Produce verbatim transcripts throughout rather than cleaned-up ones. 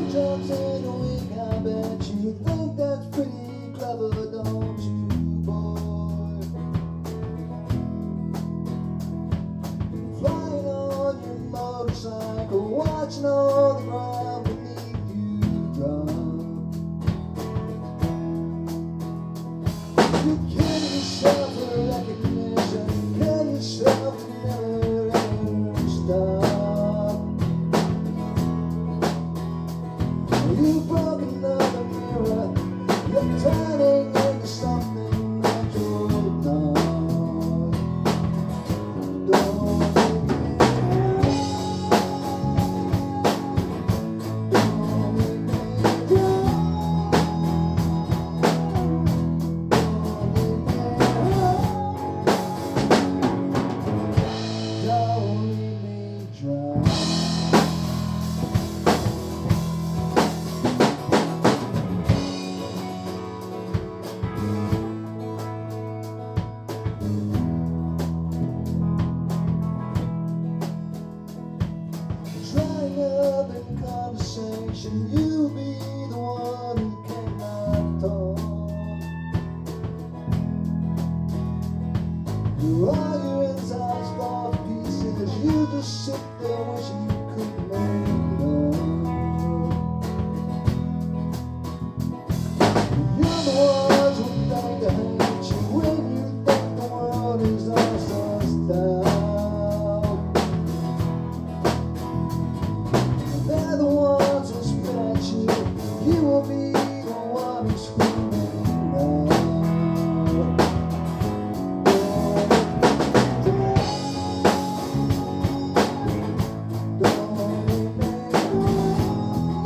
Jumps in a wig, I bet you think that's pretty clever, don't you, boy? Flying on your motorcycle, watching all the ground beneath you drop. You give yourself a recognition, get yourself to never ever stop. You broke another mirror, you're turning into something that you're not. Don't make me cry. Don't make me cry. Don't leave me dry. Drying up in conversation, you be the one who cannot talk. You are your insides fall to pieces, you just sit there wishing you could make it up. You're the ones who think to hate you when you think the world is all sussed out. They're the ones who spit at you, you will be the one who's screaming out. Don't leave me cry.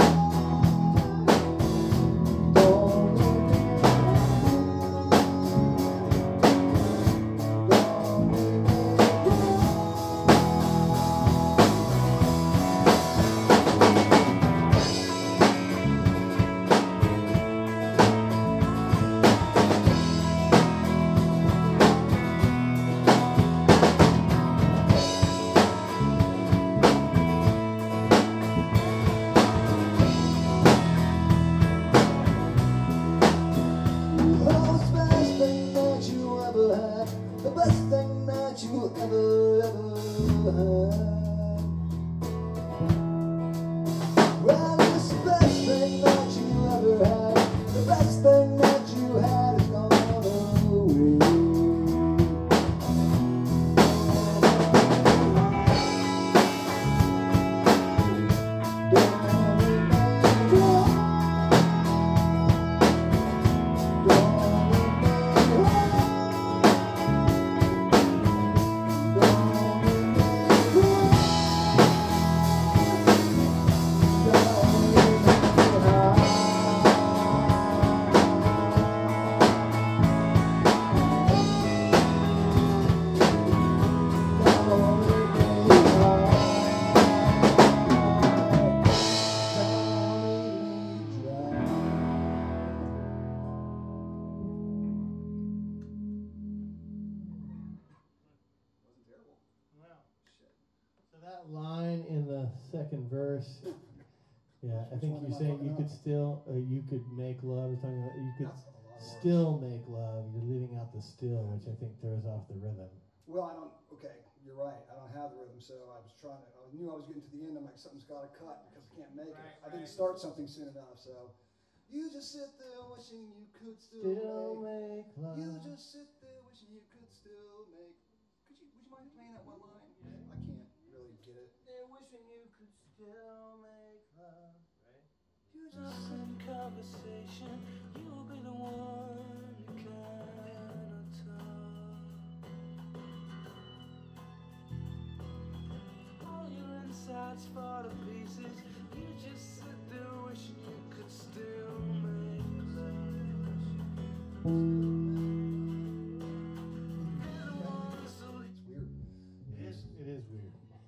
Don't leave me cry. Don't leave me Oh, the best thing that you ever had, the best thing that you ever, ever had. Well, it's the best thing that you ever had, the best thing that you had is gone away. Don't leave me cry. Don't leave me cry. Don't leave me cry. Don't leave me cry. So that line in the second verse, yeah, I think you're saying you could still, uh, you could make love or something. Like, you could That's a lot of words. still make love. You're leaving out the still, which I think throws off the rhythm. Well, I don't, okay, you're right. I don't have the rhythm, so I was trying to, I knew I was getting to the end. I'm like, something's got to cut because I can't make it. I didn't start something soon enough, so. You just sit there wishing you could still, Still make. make love. You just sit there wishing you could still make. Could you, would you mind playing that one line? I can't really get it. They're wishing you could still make love, right? You just sit. Conversation, you'll be the one who cannot talk. All your insides fall to pieces. You just sit there wishing you could still make love. You're the one so It's weird. It is, it is weird.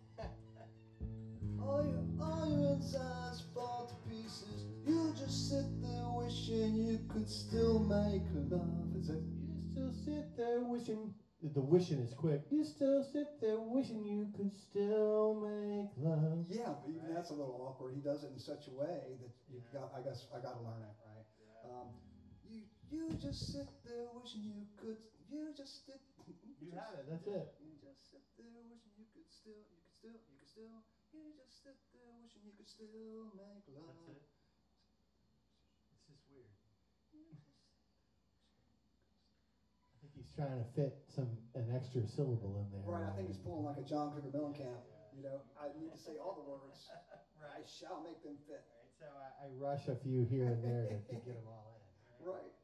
All your, all your insides fall to pieces. You just sit there wishing you could still make love. Is it? You still sit there wishing the wishing is quick. You still sit there wishing you could still make love. Yeah, but even that's a little awkward. He does it in such a way that you Yeah. got. I guess I got to learn it, right? Yeah. Um, you you just sit there wishing you could. You just sit. You have it. That's it. You just sit there wishing you could still. You could still. You could still. You just sit there wishing you could still make love. That's it. It's just weird. I think he's trying to fit some an extra syllable in there. Right. I think he's pulling like a John Cougar Mellencamp. You know, I need to say all the words. I shall make them fit. Right, so I, I rush a few here and there to, to get them all in. Right. Right.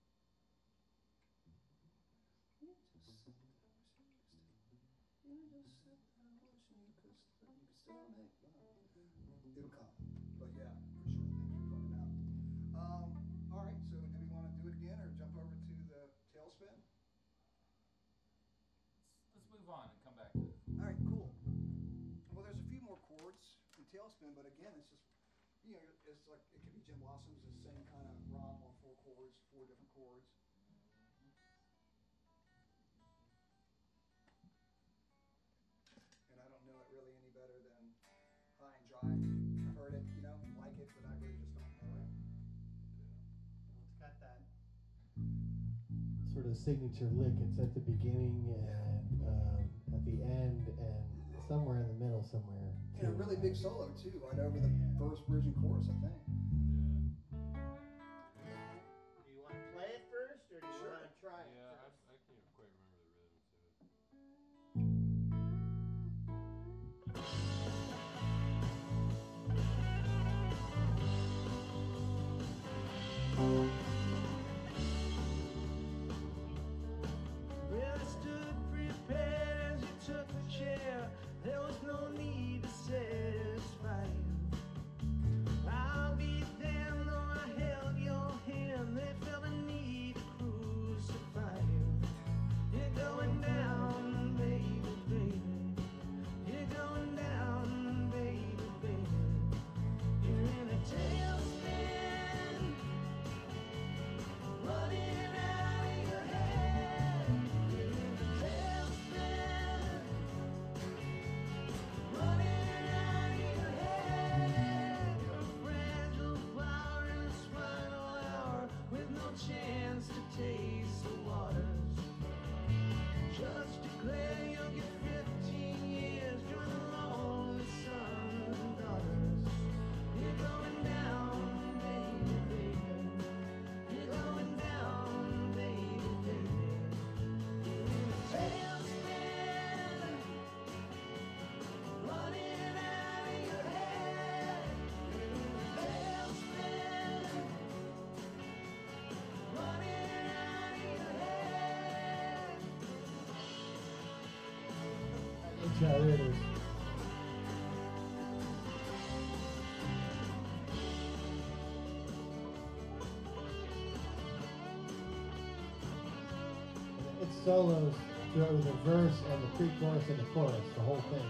It'll come. But yeah, for sure. Thanks for pointing out. Um, all right, so do we want to do it again or jump over to the tailspin? Let's move on and come back to it. All right, cool. Well, there's a few more chords in tailspin, but again, it's just, you know, it's like, it could be Jim Blossom's the same kind of romp on four chords, four different chords. And I don't know it really any better than High and Dry. I've heard it, you know, like it, but I really just don't know it. Well, it's got that sort of signature lick. It's at the beginning and um, at the end and somewhere in the middle somewhere. And a really big solo too, right over the first bridge and chorus, I think. Do you want to play it first, or do you Sure. want to try it Yeah, I, first? I can't quite remember the rhythm to it. Well, I stood prepared as you took the chair. There was no need to satisfy you. I'll be damned though I held your hand. They felt a need to crucify you. You're going down, baby, baby. You're going down, baby, baby. You're in a tailspin, running out of your head. You're in a tailspin, running out of your head. You're a fragile flower in a spinal hour with no chance to taste the waters. Just declare you'll get fifteen years, join the lonely sons and daughters. You're going down, baby, baby. You're going down, baby, baby. You're in a tailspin, running out of your head. You're in a tailspin, running out of your head. Yeah, there it is. It solos through the verse and the pre-chorus and the chorus, the whole thing.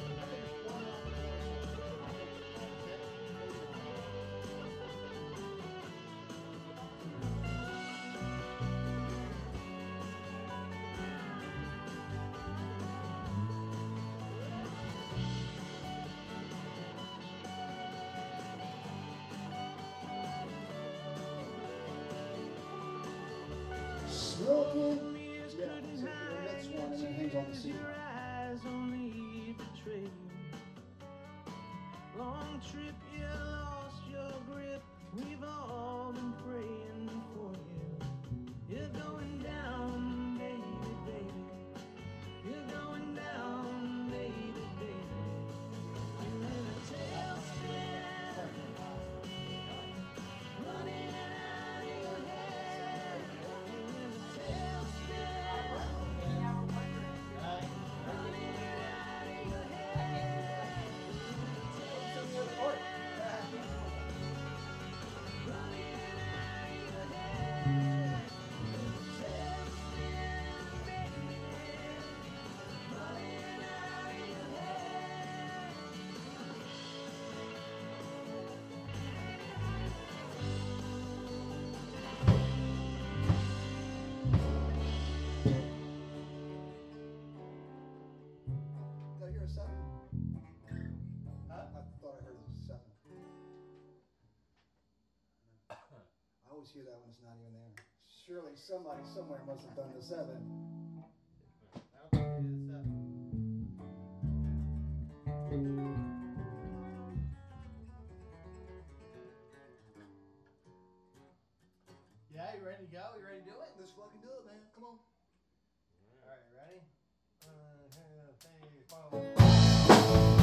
Smoking. Yeah, so the next one and then hangs on the C. Your eyes only betray you. Long trip, you lost your grip. We've all been praying for you. You're going down, baby, baby. You're going down, baby, baby. You're in a tailspin, running out of your head. You're in a tailspin, running out of your head. Tailspin, always hear that when it's not even there. Surely somebody somewhere must have done the seven. I don't think we did the seven. Yeah, you ready to go? You ready to do it? Let's fucking do it, man. Come on. All right, ready? One, two, three, four.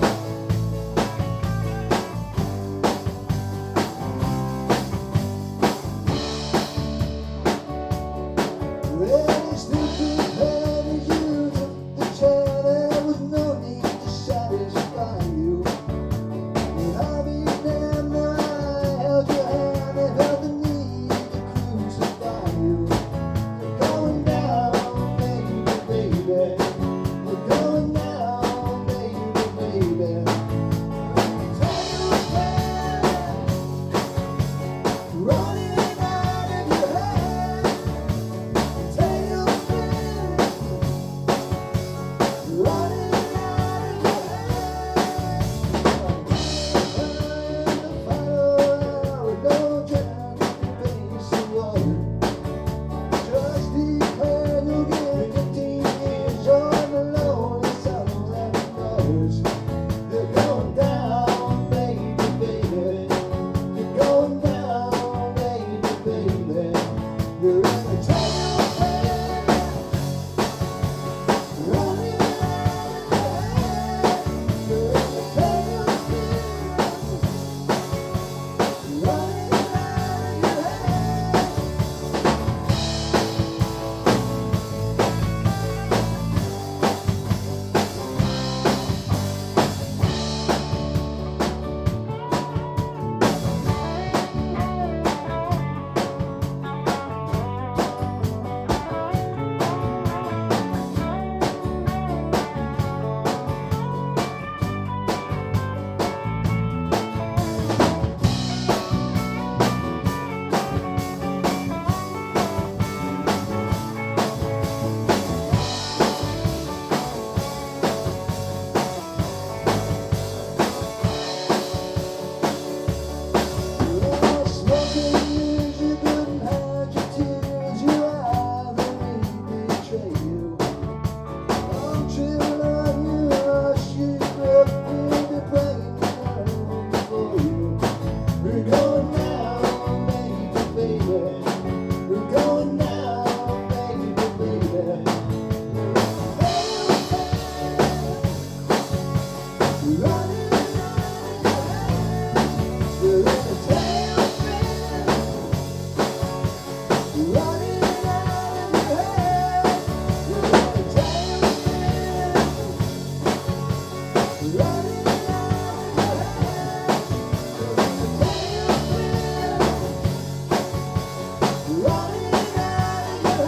Well, it's looking better you took the chair. There was no need to satisfy you. And I'll be damned, I held your hand and felt the need to crucify you. You're going down, baby, baby. You're going down, baby, baby. Tell you again, running out of your head. You're in a tailspin, running out of your head. You're in a tailspin, running out of your head. Well, smoking years you couldn't hide your tears. You either me betray you. I'm chilling on you, hush you up, baby, praying for you. We're going down, baby, baby. We're going down, baby, baby. Running out of your head. You're in a tailspin, running out of your head. You're in a tailspin, running out of your head. You're in a tailspin, running out of your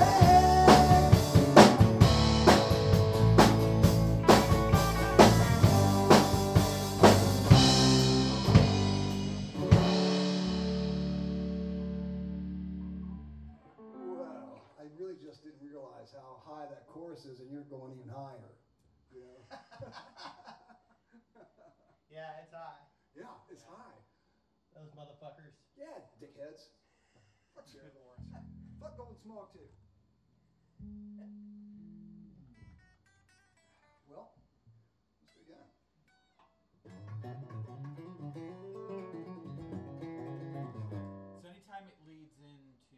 head. Well, I really just didn't realize how high that chorus is, and you're going even higher. You know? Yeah, it's high. Yeah, it's high. Those motherfuckers. Yeah, dickheads. Fuck you. Fuck Golden Smog too. Well, let's do it again. So anytime it leads into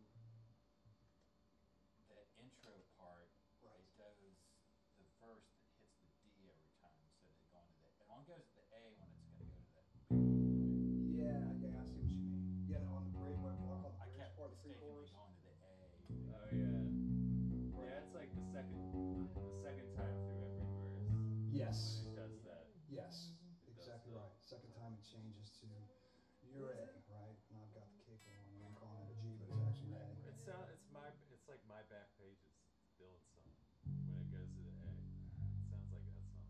the intro part, Right. it does the verse that hits the D every time instead of going to the. It only goes to the A when it's going to go to the B. Yeah, yeah, I see what you mean. Yeah, on the bridge, what I call I the bridge kept part of the mistakenly pre-chorus. going to the A. Oh yeah. Yeah, it's like the second the second time through every verse Yes, when it does that. yes, It does exactly the- right. Second time it changes to your A, right? And I've got the capo one, and I'm calling it a G, but it's actually an A. It sound it's my it's like my back page is Dylan song when it goes to the A. It sounds like that song.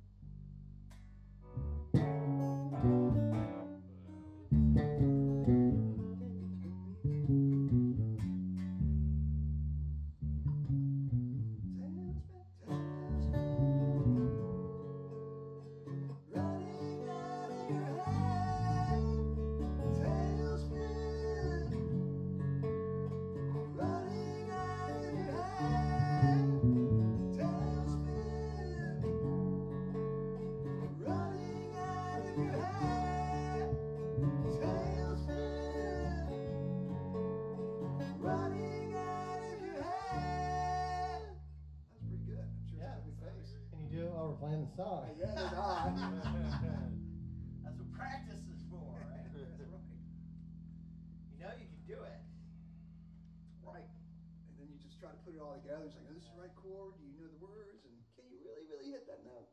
Running out of your head, tailspin, song. I'd rather not. That's what practice is for, right? That's right. You know you can do it. Right. And then you just try to put it all together. It's like, oh, this is the right chord. Do you know the words? And can you really, really hit that note?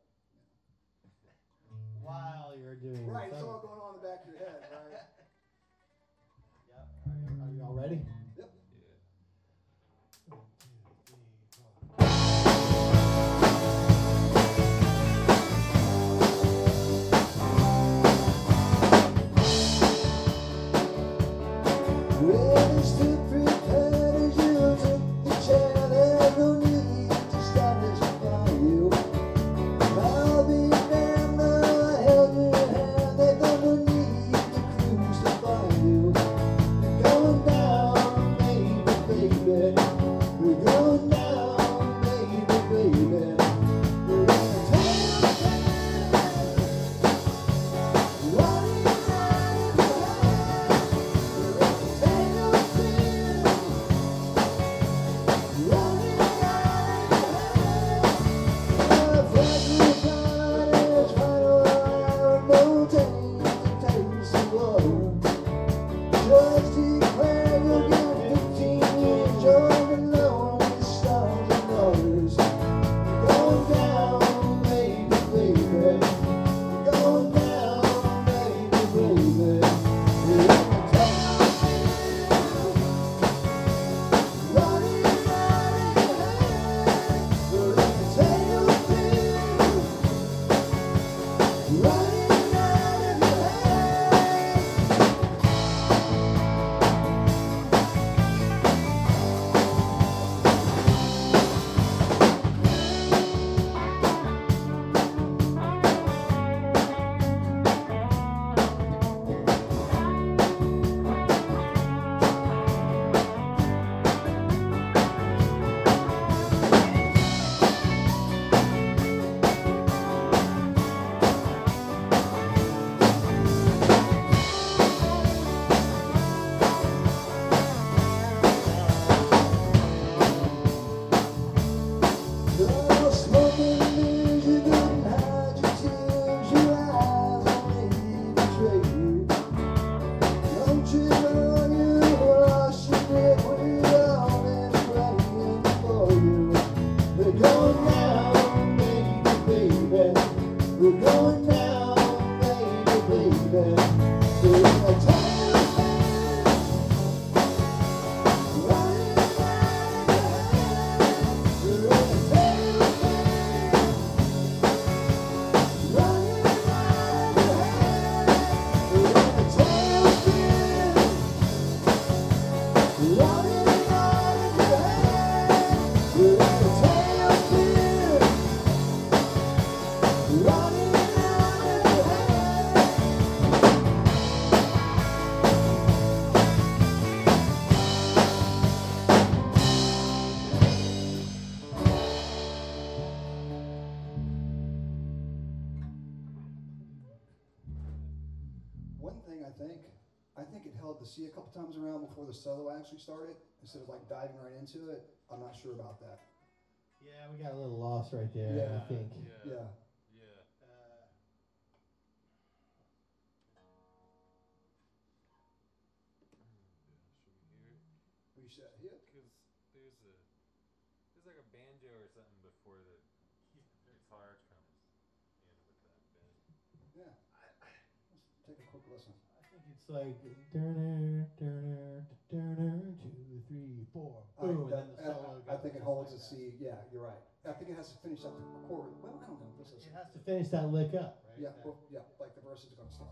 While you're doing Right. the It's song. all going on in the back of your head, right? Yep. Are you, are you all ready? Yep. Yeah. One, two, three, four. Ready to prepare as you took the chair. There's no need to satisfy you. I'll be there now. I held your hand. There's no need to crucify you. You're going down, baby, baby. You're going down, baby, baby. We're in a tailspin, running out of your head. We're in a tailspin, running out of your head. My fragile body's final hour, no time to taste the water. Just declare you'll get fifteen years, you're the loneliest stars and daughters. You're going down, baby, baby. You're going down, baby, baby. You're in the tailspin, running out of your head. You're in the tailspin, running out of your head. No smoking mirrors, you couldn't hide your tears. Your eyes only betray you. Don't you know you lost your grip? We've all been praying for you. We're going down, baby, baby. We're going down, baby, baby. We're in a tailspin, running out of your head. We're in a tailspin, running out of your head. We're in a tailspin, running out of your head. We're in a tailspin, running out of your head. One thing I think, I think it held the C a couple times around before the solo actually started, instead of like diving right into it. I'm not sure about that. Yeah, we got a little lost right there, Yeah. I think. Yeah. Yeah. Yeah. Uh, Should we hear it? We should hit. Because there's a there's like a banjo or something before the guitar comes in with that bend. Yeah. Let's take a quick listen. I think it's like Turner, Turner, Turner, two, three, four, I, boom, that- and then the I- solo I goes think it just holds like a that. C. Yeah, you're right. I think it has to finish up the chord. Well, I don't know. Let's listen. It has to finish that lick up, right? Yeah, That- well, yeah, like the verse is going to start.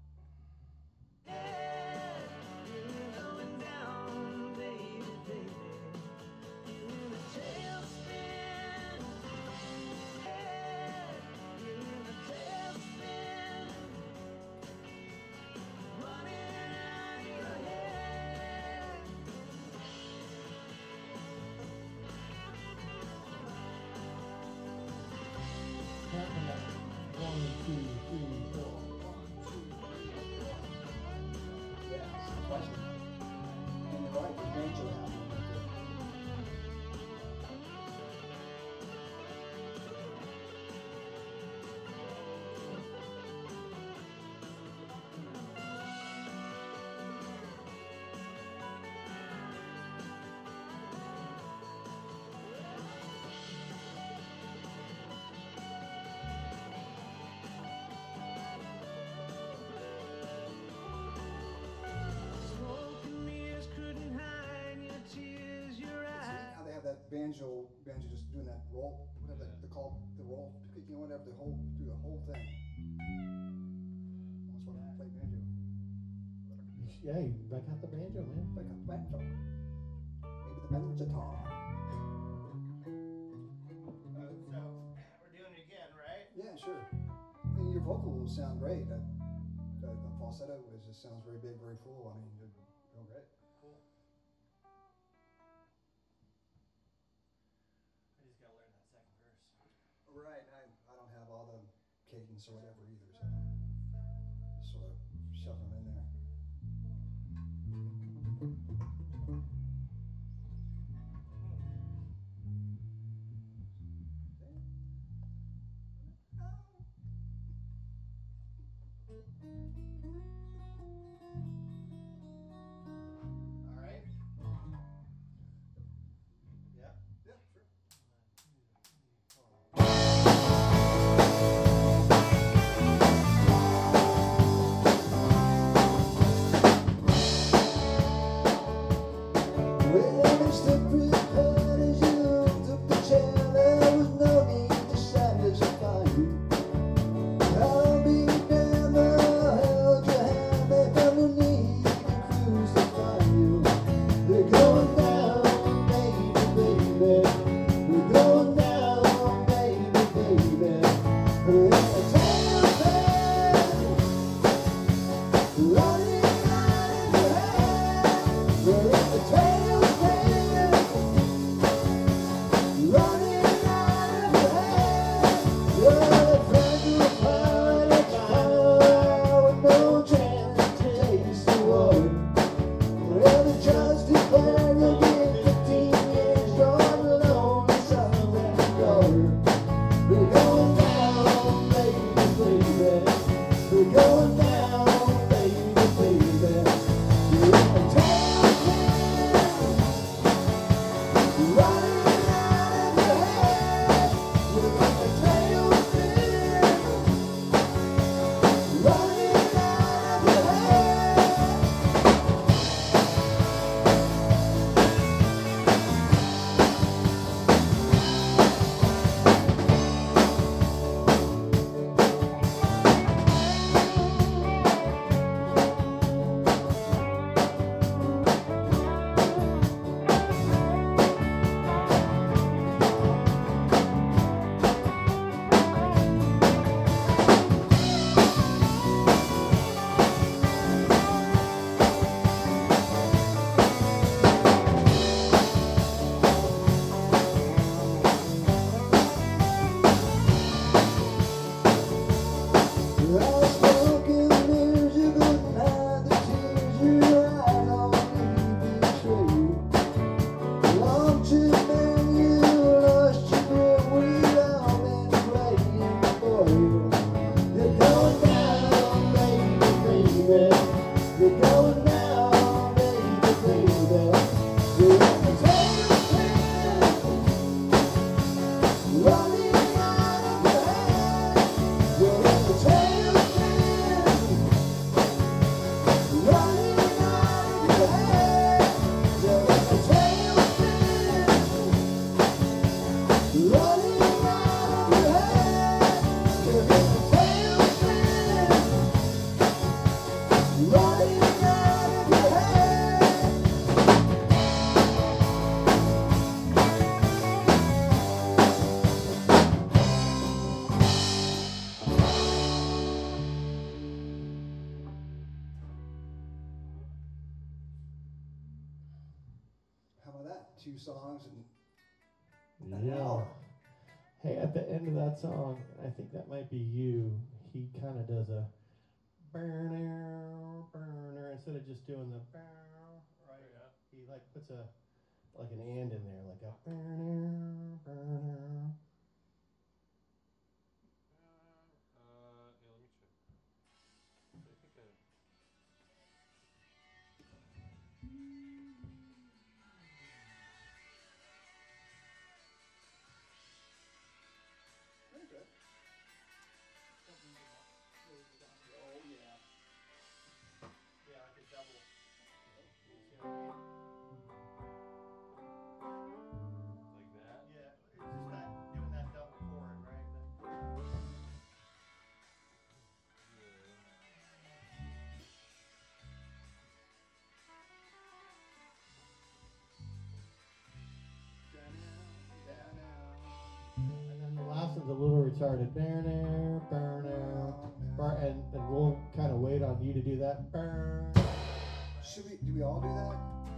Going down, baby, baby. You're in a tailspin. Yeah, you're in a tailspin. Running out of your head. Counting up. One, two, three, four. One, two, three, four. banjo, banjo just doing that roll, whatever Yeah. they call the roll, you know, whatever the whole do the whole thing. Almost want to play banjo. But I can do You it. sh- Yeah, you break out the banjo, man. Pick up the banjo. Maybe the banjo guitar. Uh, so we're doing it again, right? Yeah, sure. I mean, your vocals sound great. Uh, the, the falsetto is just sounds very big, very full. I mean, you're doing great. Cool. I just gotta learn that second verse. Right. I, I don't have all the cadence or whatever either, so just sort of shove them in there. All right. Yep. Yeah, sure. Well, it's the prepared as you looked up the chair. There was no need to satisfy you. I'll be damned, I held your hand. They felt the need to crucify you. They're going down, baby, baby. We're going down, baby, baby. We're in a tailspin, running out of your head. We're in a tailspin, running out of your head. You're a fragile pilot, power with no chance to taste the water. Well, the judge declared you get fifteen years, you're alone, son and daughter. We're going down, baby, baby. We're going down, baby, baby. You're in a tailspin, running out of your head. You're in a tailspin, running out of your head. You're going down, baby, baby. You're in the tailspin, running out of your head. You're in the tailspin, running out of your head. You're in the tailspin, running out of your head. You're in the tailspin, running out of your head. How about that? Two songs and an Yeah. hour. Hey, at the end of that song, I think that might be you. He kind of does a burner, burner instead of just doing the burr, right? Yeah. He like puts a like an and in there, like a burner, burner. Uh, yeah, let me check. I think I. Okay. Oh yeah. Yeah, like a double. Like started. Burn air, burn air, burn, and, and we'll kind of wait on you to do that. Burn. Should we, do we all do that?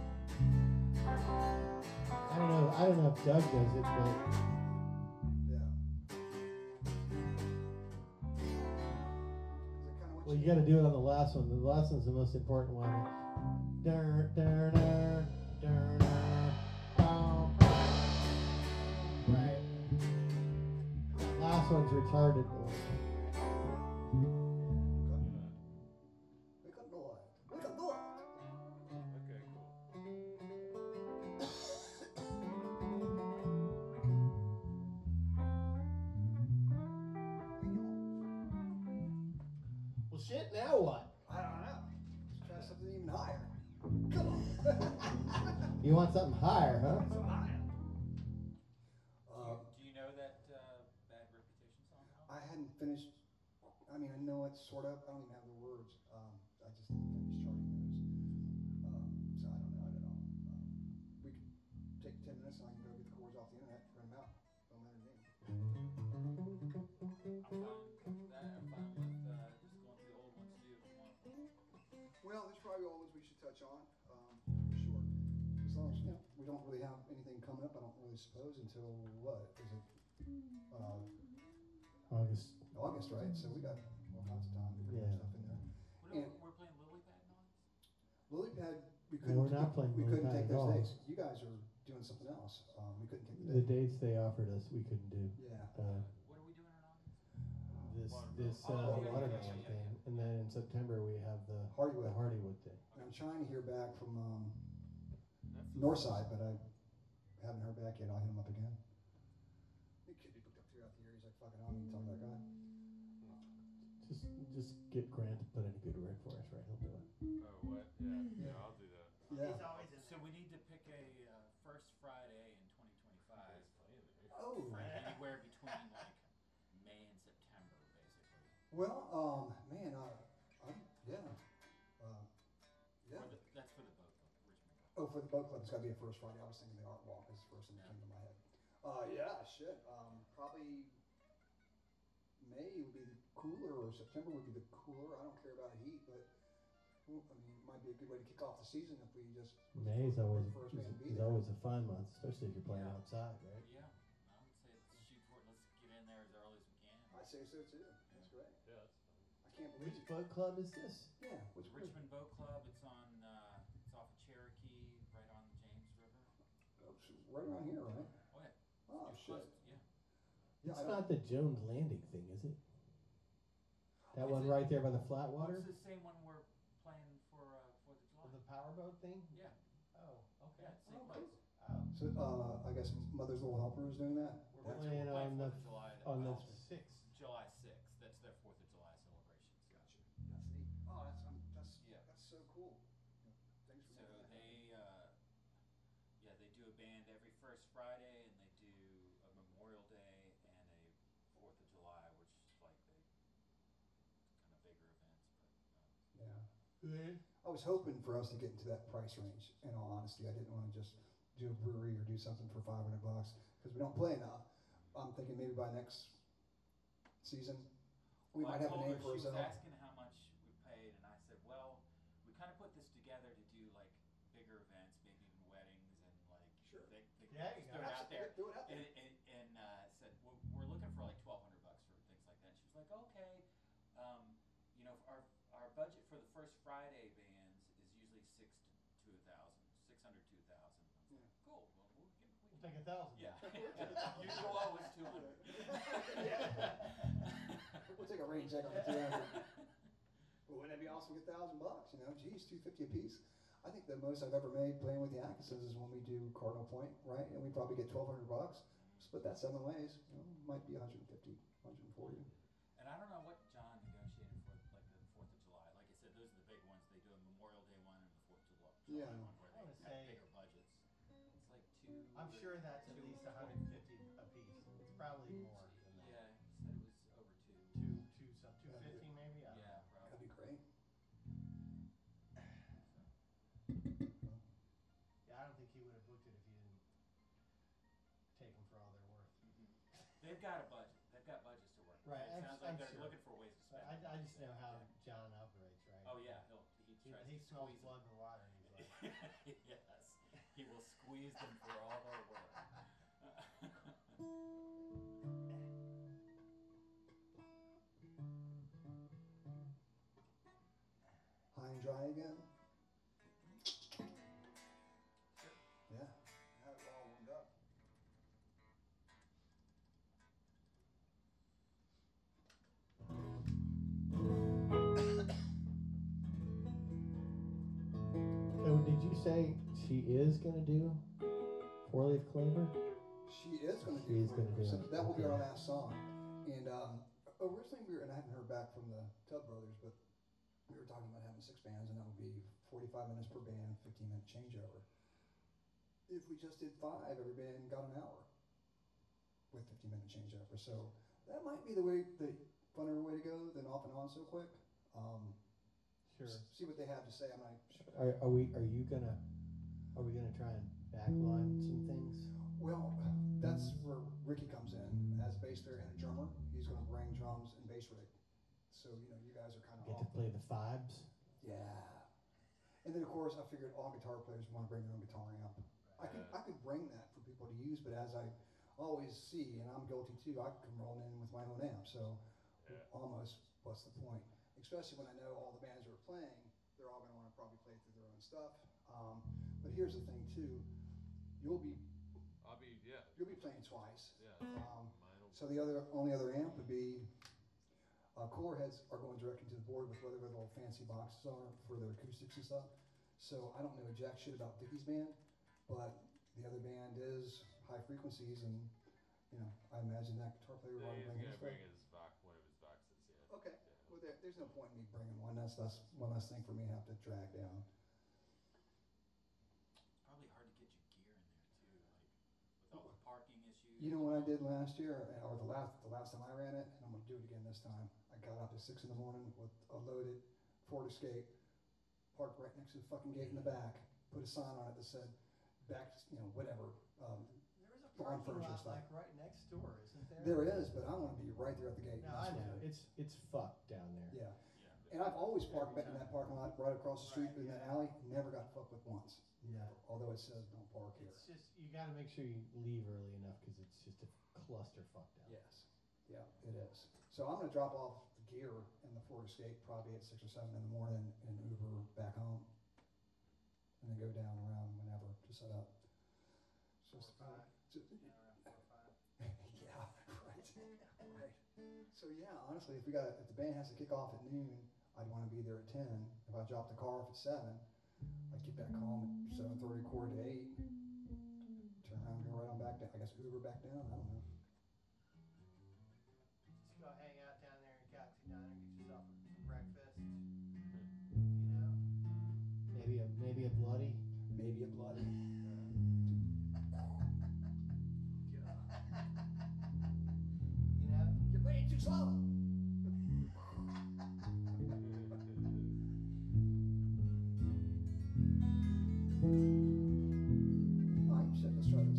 I don't know. I don't know if Doug does it, but Yeah. Is it kinda what well, you got to do it on the last one. The last one's the most important one. Durr, durr, durr, durr, durr, bow, bow. Right. Last one's retarded. We can do it. We can do it. Okay, cool. Well, shit. Now what? I don't know. Let's try something even higher. Come on. You want something higher, huh? So higher. Do Uh, you, do you know that uh, Bad Reputation song at all? I hadn't finished. I mean, I know it sort of. I don't even have the words. Um, I just didn't finish charting those. Um, so I don't know it at all. Um, we could take ten minutes and I can go get the chords off the internet, print them out. Don't matter to me. I'm fine with that. I'm fine with uh, just going through the old ones too if you want. Well, there's probably old ones we should touch on, um, for sure. As long as, you know, we don't really have anything coming up, I don't really suppose, until what? Is it, uh, August. August, right? So we got all kinds of time to bring Yeah. stuff in there. What And- are, we're playing Lily Pad in August? Lily pad, we No, couldn't. we're not playing We Lily couldn't Pad take at those all. days. You guys are doing something else. Um, we couldn't take the The day. dates they offered us, we couldn't do. Yeah. Uh, What are we doing in August? this Watermelon. this uh, Oh, yeah, yeah, watermelon yeah, yeah, thing, and then in September we have the Hardywood. the Hardywood thing. And I'm trying to hear back from, um, That's the- Northside, but I haven't heard back yet. I'll hit him up again. He could be booked up throughout the year. He's like, fucking on me, talk to that guy. Just just get Grant to put in a good word for us, right? He'll do it. Oh, what? Yeah, yeah, I'll do that. Yeah. He's always in So we need to pick a uh, first Friday in twenty twenty-five It's playing there. Oh. for anywhere between like May and September, basically. Well, um, man, uh, I'm, yeah. Uh, yeah. For the, that's for the boat club, Richmond boat. Oh, for the boat club, it's gotta be a first Friday. I was thinking the art walk is the first thing that came to my head. Uh, yeah, shit. Um, probably May would be the cooler, or September would be the cooler. I don't care about heat, but well, I mean, it might be a good way to kick off the season if we just. May is always First is, man to be is there. always a fun month, especially if you're playing Yeah. outside, right? Yeah, I would say let's shoot for it. Let's get in there as early as we can. I say so too. That's great. Yeah, that's fun. I can't believe Which it. boat club is this? Yeah, which It's Richmond Boat Club. It's on. Uh, it's off of Cherokee, right on the James River. Oh, it's right around here, right? Oh yeah. Oh You're shit. close, yeah. Yeah, It's I don't- not the Jones Landing thing, is it? That Is one it- right there by the flat Well, water? it's the same one we're playing for uh, Fourth of July. The powerboat thing? Yeah. Oh, Yeah, okay. same Oh, place. Oh. So, uh, I guess Mother's Little Helper is doing that? We're That's- playing we're on the Fourth of July. that- on the well, sixth. July sixth. That's their Fourth of July celebrations. Gotcha. That's neat. Oh, that's, um, that's, Yeah. that's so cool. Thanks for So making that happen. they, uh, yeah, they do a band every first Friday, and they do a Memorial Day and a Fourth of July, which is like they kind of bigger events. But um, Yeah. I was hoping for us to get into that price range, in all honesty. I didn't wanna just do a brewery or do something for five hundred bucks, cause we don't play enough. I'm thinking maybe by next season, we well, might I have a told name her, for she was ourselves. asking how much we paid, and I said, well, we kind of put this together to do like bigger events, maybe even weddings, and like Sure. they, they Yeah, just you throw got it out there. Do it out And, there. and, and uh, said, we're, we're looking for like twelve hundred bucks for things like that. And she was like, okay, um, you know, our, our budget for the first Friday bands is usually six to a thousand, six hundred to a thousand. I was like, cool, well, we can, we We'll can. take a thousand. Yeah. Usual low was two hundred. We'll take a rain check on the two hundred. Well, wouldn't that be awesome? Get a thousand bucks, you know? Geez, two fifty a piece. I think the most I've ever made playing with the Atkinsons is when we do Cardinal Point, right? And we probably get twelve hundred bucks. Split that seven ways, you know, might be one fifty, one forty. And I don't know what John negotiated for like the Fourth of July. Like I said, those are the big ones. They do a Memorial Day one and the Fourth of July Yeah. one where I they would have say- bigger budgets. It's like two. I'm sure that's at least a hundred and fifty a piece. It's probably more than that. Yeah, he said it was over two. Two, two, some, two fifty maybe? I don't know. Yeah, That'd probably. be great. Yeah, I don't think he would have booked it if he didn't take them for all they're worth. Mhm. They've got a budget. They've got budgets to Right, It I'm, sounds I'm like they're sure. looking for ways to spend I, it. I just know how John operates, right? Oh yeah, he'll he He, tries he to smells squeeze blood in the water, and he's like, them. Yes, he will squeeze them for all they're worth. High and dry again? Yeah. Now it's all warmed up. so did you say she is gonna do Four Leaf Clover? She is going to She do is gonna do so it, that will be our okay. last song. And um, originally we were, and I haven't heard back from the Tub Brothers, but we were talking about having six bands, and that would be forty-five minutes per band, fifteen minute changeover. If we just did five, every band got an hour with fifteen minute changeover. So that might be the way, the funner way to go than off and on so quick. Um, Sure. s- see what they have to say. I'm like, Are, are we? Are you gonna? Are we gonna try and backline some things? well, that's where Ricky comes in as bass player and a drummer. He's going to bring drums and bass rig. So, you know, you guys are kind of Get off. to play the fibes. Yeah. And then, of course, I figured all guitar players want to bring their own guitar amp. I could, I could bring that for people to use, but as I always see, and I'm guilty too, I come rolling in with my own amp. So, Yeah. almost, what's the point? Especially when I know all the bands that are playing, they're all going to want to probably play through their own stuff. Um, but here's the thing too, you'll be I'll be yeah. you'll be playing twice. Yeah. Um, Mine'll so the other only other amp would be uh, core heads are going directly to the board with whatever the little fancy boxes are for their acoustics and stuff. So I don't know jack shit about Dickie's band, but the other band is high frequencies, and you know I imagine that guitar player would Yeah, want to he's bring gonna his bring stuff. his box, one of his boxes. Yeah. Okay. Yeah. Well, there, there's no point in me bringing one. That's less one less thing for me to have to drag down. Probably hard to get your gear in there too, like with all the parking issues. You know what I did last year, uh, or the last the last time I ran it, and I'm gonna do it again this time. I got up at six in the morning with a loaded Ford Escape, parked right next to the fucking gate in the back, put a sign on it that said, "Back," you know, whatever. Um, There is a Barn parking furniture lot stuff. like right next door, isn't there? there is, but I want to be right there at the gate. No, That's I what know. do. It's it's fucked down there. Yeah, Yeah. and I've always parked Every back in time. that parking lot right across the street Right, in that yeah. alley. Never got fucked with once. Yeah. Never. Although it says don't park here. It's just you got to make sure you leave early enough because it's just a clusterfuck down there. Yes. Yeah, it is. So I'm gonna drop off the gear in the Ford Escape probably at six or seven in the morning and Uber back home. And then go down around whenever to set up. So Four or five. so- Yeah, around four or five. yeah, right, right. So yeah, honestly, if we got, if the band has to kick off at noon, I'd wanna be there at ten. If I drop the car off at seven, I'd get back home at seven thirty, quarter to eight. Turn around, go right on back down, I guess Uber back down, I don't know. Just go hang out down there in Galaxy Diner, get yourself some breakfast. You know? Maybe a maybe a bloody. Maybe a bloody. You know? You're playing too slow. All right, shit, let's try this.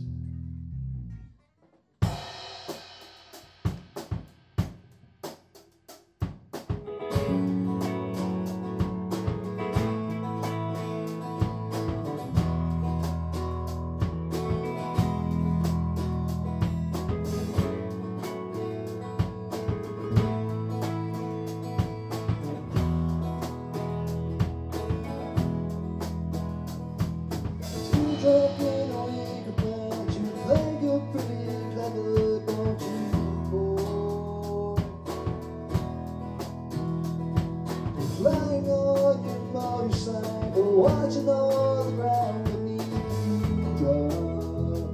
Flying on your motorcycle, watching all the ground beneath you drop.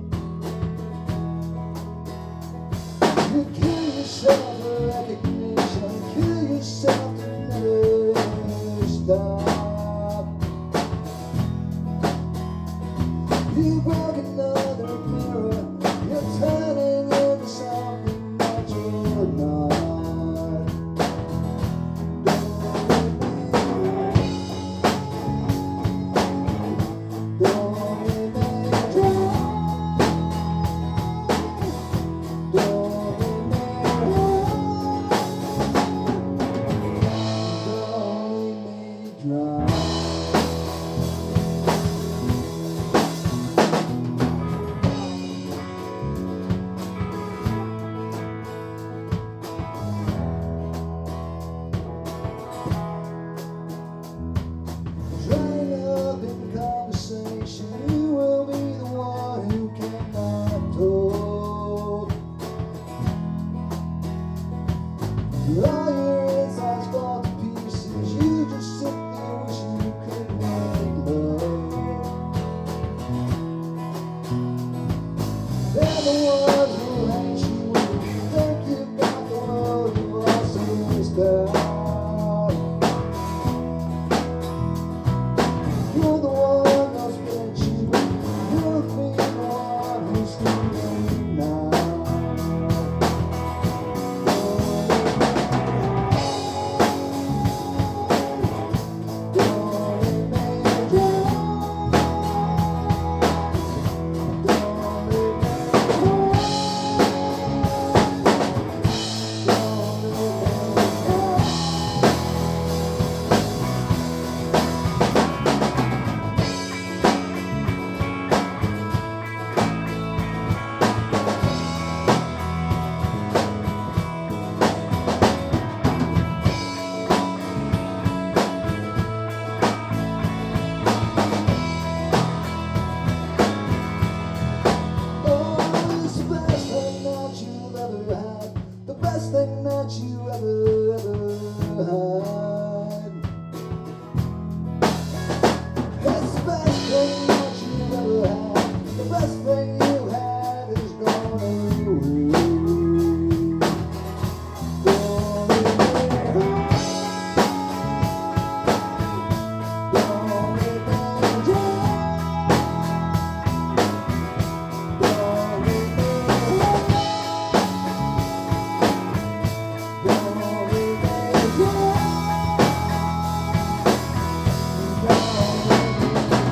You kill yourself for recognition, kill yourself to never stop. You broke another mirror, you're turning into something that you're not. Don't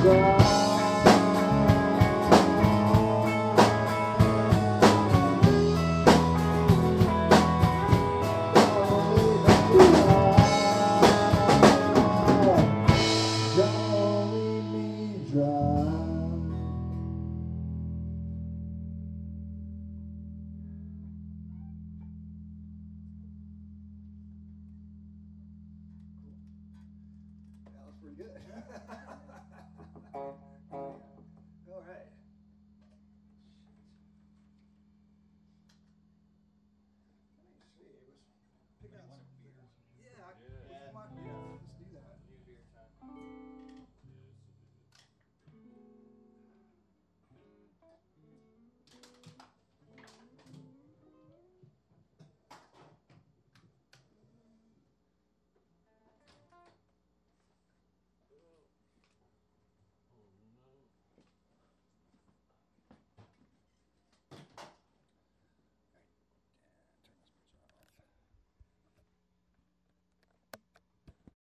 Don't leave me dry. That was pretty good.